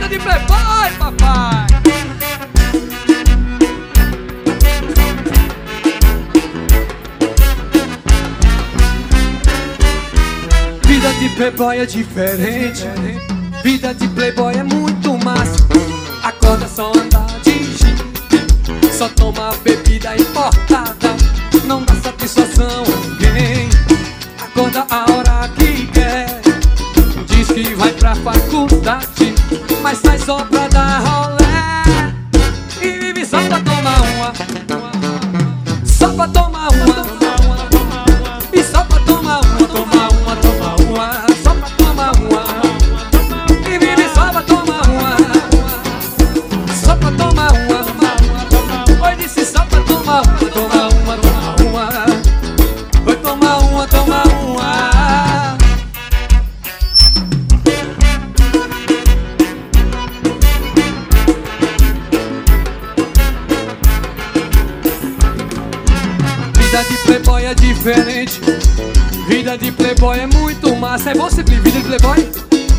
de playboy, papai. Vida de playboy é diferente. Vida de playboy é muito massa. Acorda só andar de jeep, só toma bebida importada, não dá satisfação a ninguém. Acorda a hora que quer, diz que vai pra faculdade, mas sai só pra dar rolé e vive só pra tomar uma, só pra tomar uma. E só pra tomar uma, tomar uma, tomar uma, só pra tomar uma. E vive só pra tomar uma, só pra tomar uma. Oi, disse só pra tomar uma, tomar uma, tomar uma. Oi, tomar uma, tomar uma. Vida de playboy é diferente. Vida de playboy é muito massa. É você, vida de playboy?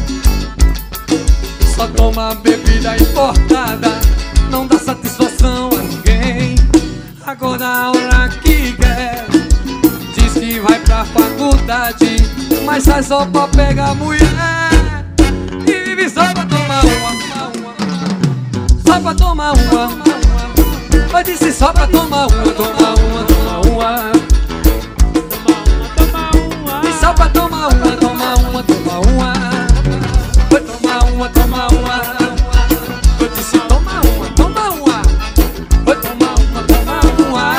Só toma bebida importada, não dá satisfação a ninguém. Agora a hora que quer, diz que vai pra faculdade, mas sai só pra pegar mulher e vive só pra tomar uma, só pra tomar uma. Eu disse só pra tomar uma, tomar uma, tomar uma. E só pra tomar uma, tomar uma, tomar uma. Foi tomar uma, tomar uma. Eu disse tomar uma, tomar uma. Foi tomar uma, tomar uma.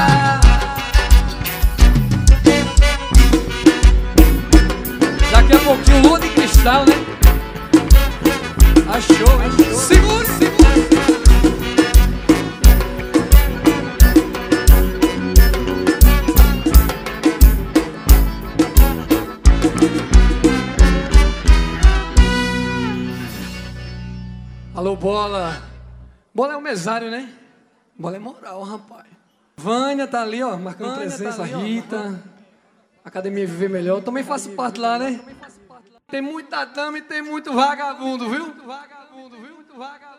Daqui a pouquinho lua de cristal, né? Achou, hein? Segura, segura. Alô, Bola. Bola é o mesário, né? Bola é moral, rapaz. Vânia tá ali, ó, marcando presença. Rita. Academia Viver Melhor. Eu também faço parte lá, né? Tem muita dama e tem muito vagabundo, viu? Muito vagabundo, viu? Muito vagabundo.